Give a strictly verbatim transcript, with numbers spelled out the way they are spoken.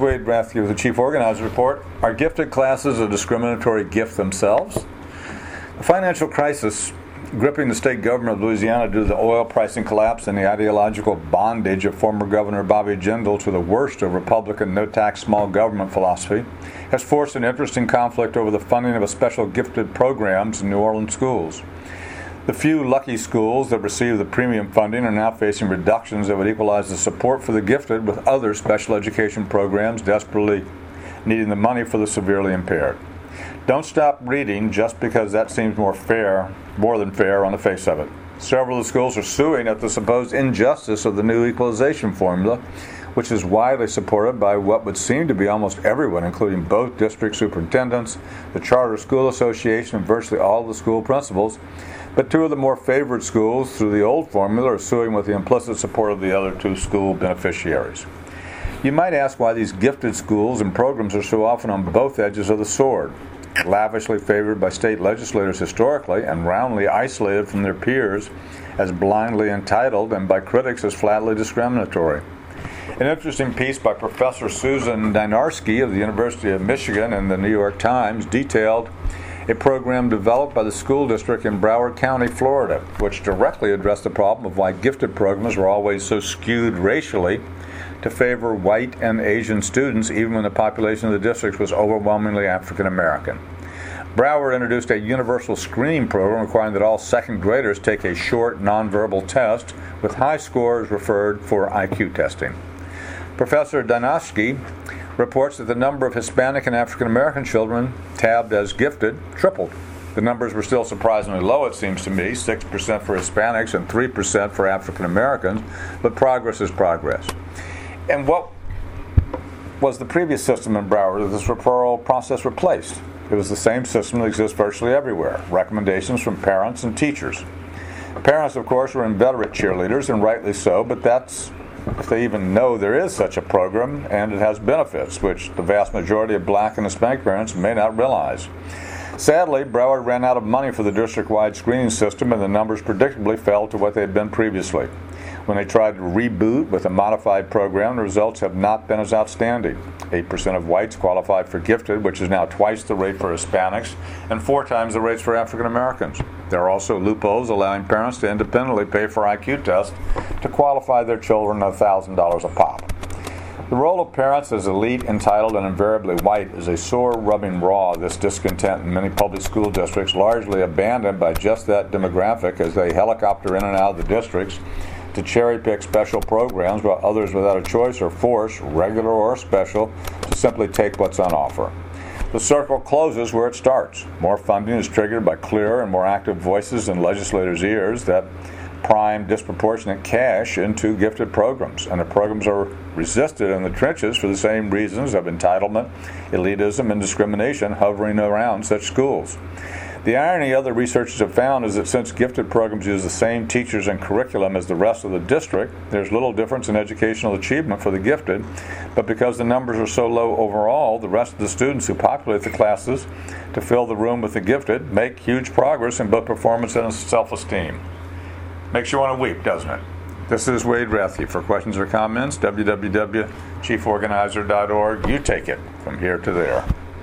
Wade Rathke with the Chief Organizer Report. Are gifted classes a discriminatory gift themselves? The financial crisis gripping the state government of Louisiana due to the oil pricing collapse and the ideological bondage of former Governor Bobby Jindal to the worst of Republican no-tax small government philosophy has forced an interesting conflict over the funding of a special gifted programs in New Orleans schools. The few lucky schools that receive the premium funding are now facing reductions that would equalize the support for the gifted with other special education programs desperately needing the money for the severely impaired. Don't stop reading just because that seems more fair, more than fair on the face of it. Several of the schools are suing at the supposed injustice of the new equalization formula, which is widely supported by what would seem to be almost everyone, including both district superintendents, the Charter School Association, and virtually all of the school principals. But two of the more favored schools through the old formula are suing with the implicit support of the other two school beneficiaries. You might ask why these gifted schools and programs are so often on both edges of the sword, lavishly favored by state legislators historically and roundly isolated from their peers as blindly entitled and by critics as flatly discriminatory. An interesting piece by Professor Susan Dynarski of the University of Michigan in the New York Times detailed a program developed by the school district in Broward County, Florida, which directly addressed the problem of why gifted programs were always so skewed racially to favor white and Asian students, even when the population of the district was overwhelmingly African American. Broward introduced a universal screening program requiring that all second graders take a short nonverbal test with high scores referred for I Q testing. Professor Dynarski reports that the number of Hispanic and African American children tabbed as gifted tripled. The numbers were still surprisingly low, it seems to me, six percent for Hispanics and three percent for African Americans, but progress is progress. And what was the previous system in Broward that this referral process replaced? It was the same system that exists virtually everywhere, recommendations from parents and teachers. Parents, of course, are inveterate cheerleaders, and rightly so, but that's if they even know there is such a program and it has benefits, which the vast majority of black and Hispanic parents may not realize. Sadly, Broward ran out of money for the district-wide screening system, and the numbers predictably fell to what they had been previously. When they tried to reboot with a modified program, the results have not been as outstanding. eight percent of whites qualified for gifted, which is now twice the rate for Hispanics and four times the rates for African Americans. There are also loopholes allowing parents to independently pay for I Q tests to qualify their children at one thousand dollars a pop. The role of parents as elite, entitled, and invariably white is a sore rubbing raw, this discontent in many public school districts, largely abandoned by just that demographic as they helicopter in and out of the districts to cherry-pick special programs, while others without a choice are forced, regular or special, to simply take what's on offer. The circle closes where it starts. More funding is triggered by clearer and more active voices in legislators' ears that prime disproportionate cash into gifted programs, and the programs are resisted in the trenches for the same reasons of entitlement, elitism, and discrimination hovering around such schools. The irony other researchers have found is that since gifted programs use the same teachers and curriculum as the rest of the district, there's little difference in educational achievement for the gifted, but because the numbers are so low overall, the rest of the students who populate the classes to fill the room with the gifted make huge progress in both performance and self-esteem. Makes you want to weep, doesn't it? This is Wade Rathke. For questions or comments, w w w dot chief organizer dot org. You take it from here to there.